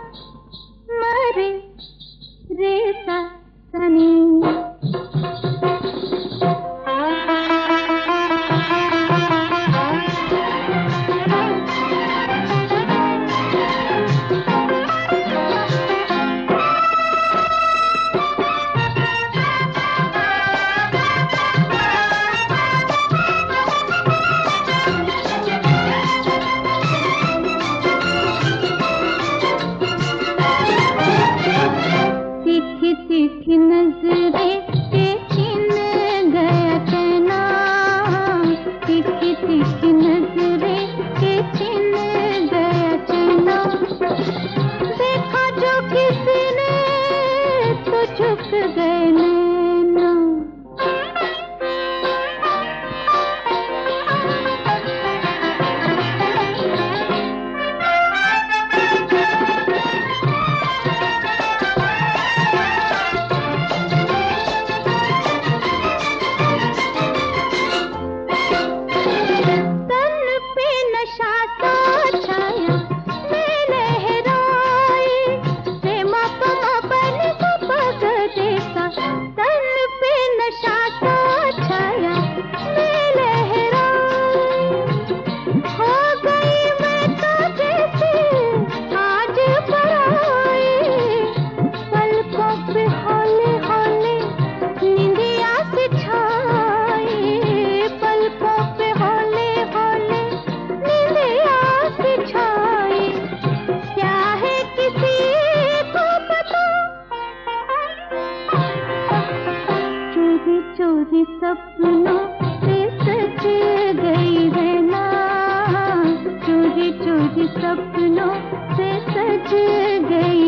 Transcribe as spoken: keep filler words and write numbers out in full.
मरे रे सा सनी। तीखी तीखी नजरें के छीन गया चैना, तीखी तीखी नजरें के छीन गया चैना। देखा जो किसी ने तो झुक गए नैना। चोरी सपनों से सज गई है ना, चोरी चोरी सपनों से सज गई